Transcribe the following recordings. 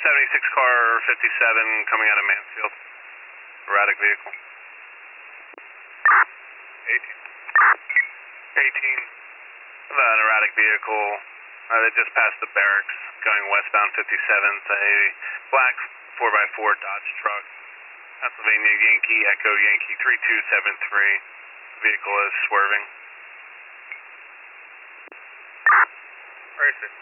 76 car 57 coming out of Mansfield. Erratic vehicle. 18. An erratic vehicle. They just passed the barracks going westbound 57. It's a black 4x4 Dodge truck. Pennsylvania Yankee Echo Yankee 3273. Vehicle is swerving. Race it.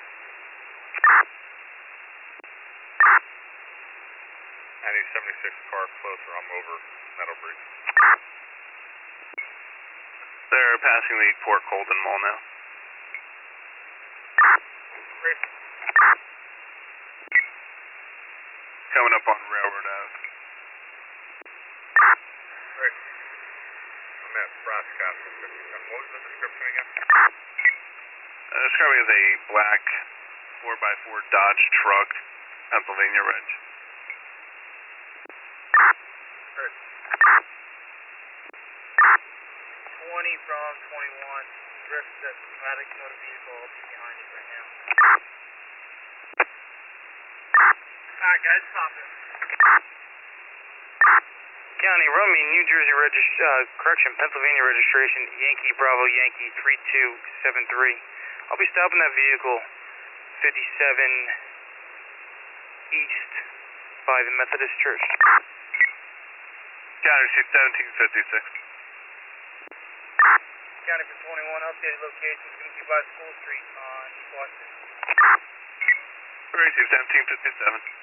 76 car closer, I'm over Meadow Bridge. They're passing the Port Colden Mall now. Race. Coming up on Railroad Ave. Race. I'm at Brass Castle 57. What was the description again? Describing as a black 4x4 Dodge truck, Pennsylvania Reg. 20 from 21, drift at Paddock Motor Vehicle, I'll be behind it right now. Alright guys, stop it. County, run me New Jersey Pennsylvania registration, Yankee Bravo Yankee 3273. I'll be stopping that vehicle 57 east by the Methodist Church. County receipt 1756. County for 21, updated location is going to be by School Street on East Washington. Receive 1757.